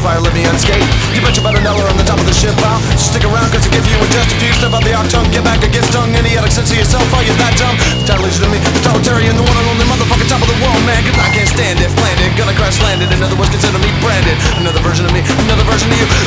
fire, let me unscathed. You bet your better know we're on the top of the ship, pal. So stick around, cause I give you in just a few. Step out the octung, get back or get stung. Idiotic sense of yourself, are you that dumb? Totally to me, totalitarian, the one and only motherfucking top of the world, man. Cause I can't stand it, planned it, gonna crash landed. In other words, consider me branded. Another version of me, another version of you.